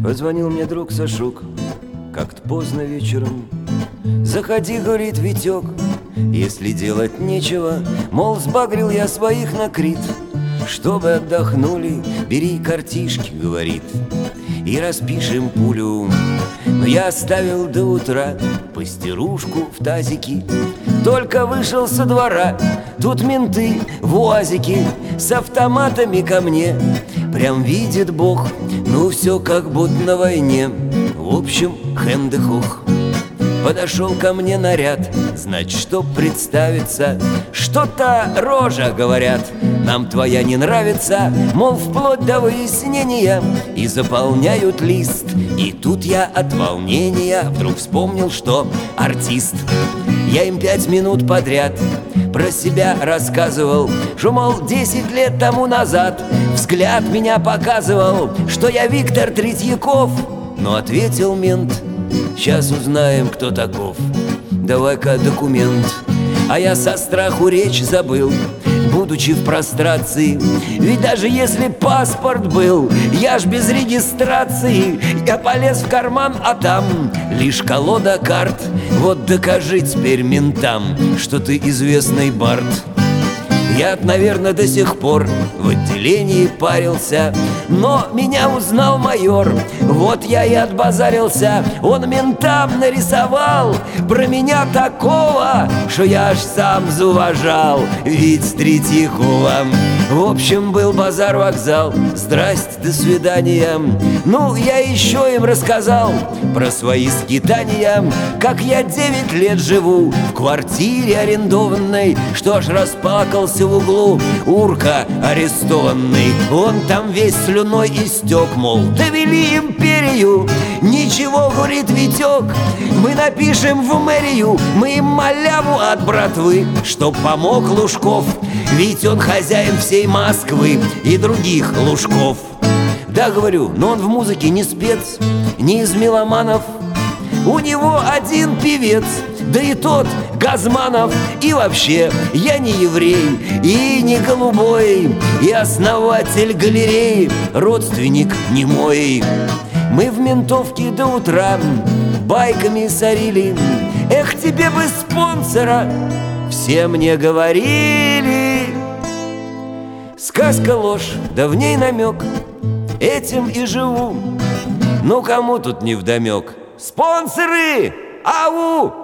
Позвонил мне друг Сашук как-то поздно вечером. Заходи, говорит, Витек, если делать нечего. Мол, сбагрил я своих на Крит, чтобы отдохнули, бери картишки, говорит, и распишем пулю. Но я оставил до утра пастерушку в тазике. Только вышел со двора, тут менты в уазике с автоматами ко мне. Прям видит Бог, ну все как будто на войне. В общем, хэм-де-хух. Подошел ко мне наряд, значит, чтоб представиться. Что-то рожа, говорят, нам твоя не нравится. Мол, вплоть до выяснения. И заполняют лист. И тут я от волнения вдруг вспомнил, что артист. Я им 5 минут подряд про себя рассказывал, что, мол, 10 лет тому назад взгляд меня показывал, что я Виктор Третьяков. Но ответил мент: сейчас узнаем, кто таков. Давай-ка документ. А я со страху речь забыл, будучи в прострации. Ведь даже если паспорт был, я ж без регистрации. Я полез в карман, а там лишь колода карт. Вот докажи теперь ментам, что ты известный бард. Я, наверное, до сих пор в отделении парился, но меня узнал майор. Вот я и отбазарился. Он ментам нарисовал про меня такого, что я аж сам зауважал ведь Третьякова. В общем, был базар-вокзал. Здрасте, до свидания. Ну, я еще им рассказал про свои скитания, как я 9 лет живу в квартире арендованной, что аж расплакался в углу урка арестованный. Он там весь слюной истек, мол, довели империю. Ничего, говорит Витек, мы напишем в мэрию, мы им маляву от братвы, чтоб помог Лужков. Ведь он хозяин всей Москвы и других Лужков. Да, говорю, но он в музыке не спец, не из меломанов. У него один певец, да и тот Газманов. И вообще, я не еврей и не голубой, и основатель галереи родственник не мой. Мы в ментовке до утра байками сорили. Эх, тебе бы спонсора, все мне говорили. Сказка ложь, да в ней намек, этим и живу. Ну кому тут невдомек? Спонсоры! Ау!